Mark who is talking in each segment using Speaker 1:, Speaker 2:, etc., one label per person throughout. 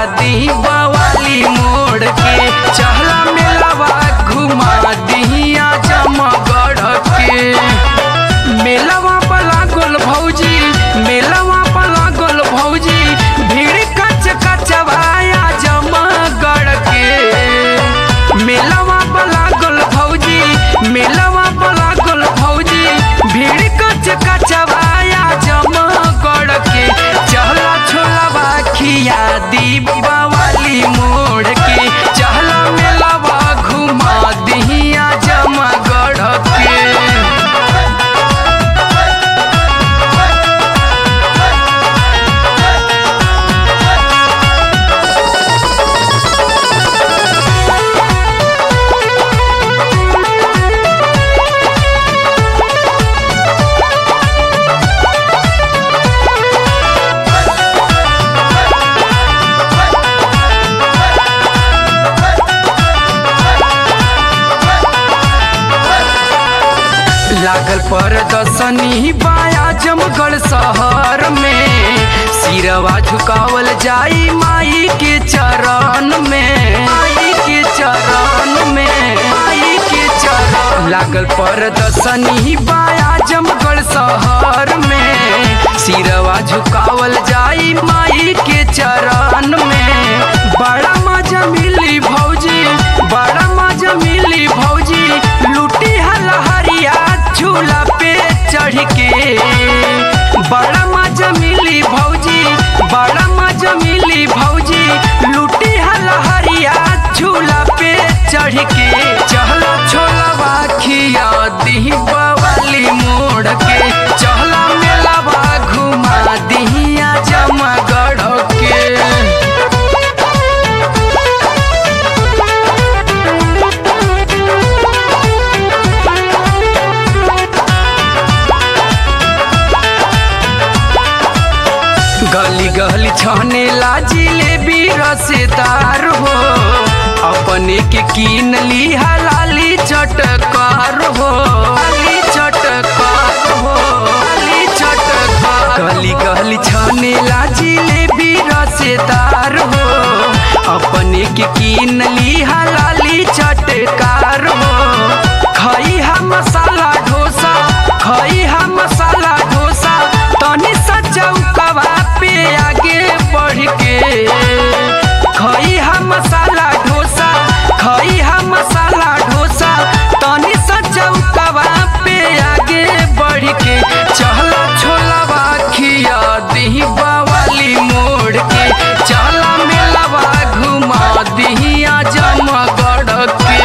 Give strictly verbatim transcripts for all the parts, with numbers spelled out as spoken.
Speaker 1: दी बवाली मोड़ के, चहला मेलावा घुमा दी आजमगढ़ के। मेलावा पला गोल भौजी, मेलावा पला गोल भौजी, भीड़ कच कचवाया आजमगढ़ के। मेलावा पला गोल भौजी, मेलावा पला गोल भौजी, भीड़ कच कचवाया आजमगढ़ के। चहला छोलावा खिया दी बवाली मोड़ के, चहला मेलावा घुमा दी आजमगढ़ के। लागल प्रदर्शनी बाया आजमगढ़ शहर में, सिरवा झुकावल जाई माई के चरण में, माई के चरण में, माई के चरण। लागल प्रदर्शनी बाया आजमगढ़ शहर में, सिरवा झुकावल जाई माई के चरण में। बड़ा मजा मिली भौजी, बड़ा मजा मिली भौजी, लूटी हलहरिया झूला पे चढ़ के। बड़ा मजा मिली भौजी, बड़ा मजा मिली भौजी, लूटी हलहरिया झूला पे चढ़ के। चहला छोलावा खिया दी बवाली मोड़ के, चहला मेलावा घुमा दी आजमगढ़ के। गली गली छाने ला जिलेबी रसेदार हो, अपने के कीन ली हलाली चटकार हो, हलाली चटकार हो, हलाली चटकार। गली गली छाने ला जिलेबी रसेदार हो, अपने के कीन ली हलाली चटकार हो। खाई हा मसाला डोसा, खाई हा मसाला डोसा, तनी सचौकवा पे आगे बढ़ के। खाई हा मसाला डोसा, खाई हा मसाला डोसा, तनी सचौकवा पे आगे बढ़ के। चहला छोलावा खिया दी बवाली मोड़ के, चहला मेलावा घुमा दी आजमगढ़ के।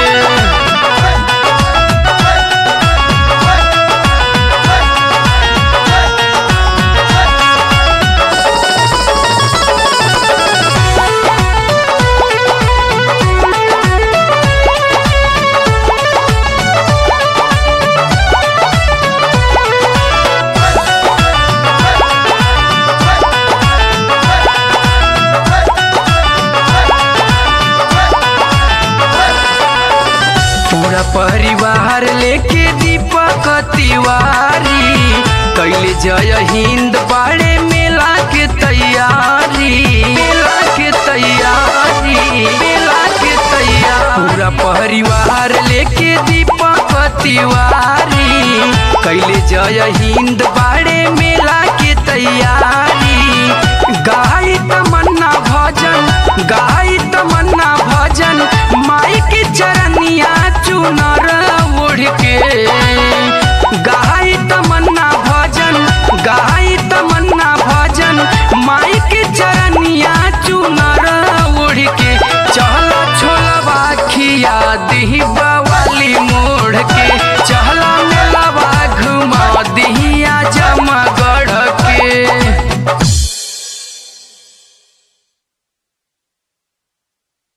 Speaker 1: पूरा परिवार लेके दीपक तिवारी, कैले जय हिंद बाड़े मेला के तैयारी, मेला के तैयारी, मेला के तैयारी। पूरा परिवार लेके दीपक तिवारी, कैले जय हिंद बाड़े मेला के तैयारी। गाई तमन्ना भजन, गाई तमन्ना भजन, माई के चरनिया चुनर ओढ़ के। गाई तमन्ना भजन, गाई तमन्ना भजन, माई के चरनिया चुनर ओढ़ के। चहला छोलावा खिया दी बवाली मोड़ के।